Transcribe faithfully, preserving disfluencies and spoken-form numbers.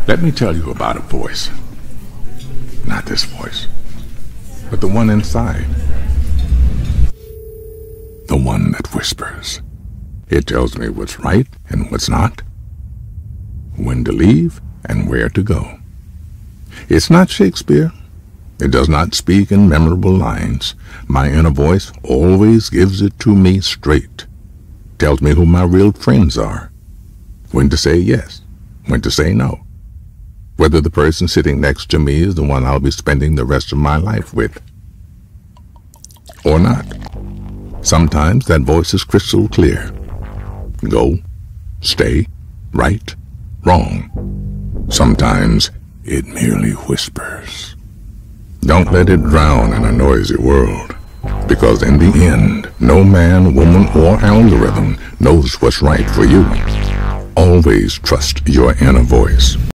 Let me tell you about a voice. Not this voice, but the one inside. The one that whispers. It tells me what's right and what's not, when to leave and where to go. It's not Shakespeare. It does not speak in memorable lines. My inner voice always gives it to me straight. Tells me who my real friends are, when to say yes, when to say no, whether the person sitting next to me is the one I'll be spending the rest of my life with, or not. Sometimes that voice is crystal clear. Go, stay, right, wrong. Sometimes it merely whispers. Don't let it drown in a noisy world, because in the end, no man, woman, or algorithm knows what's right for you. Always trust your inner voice.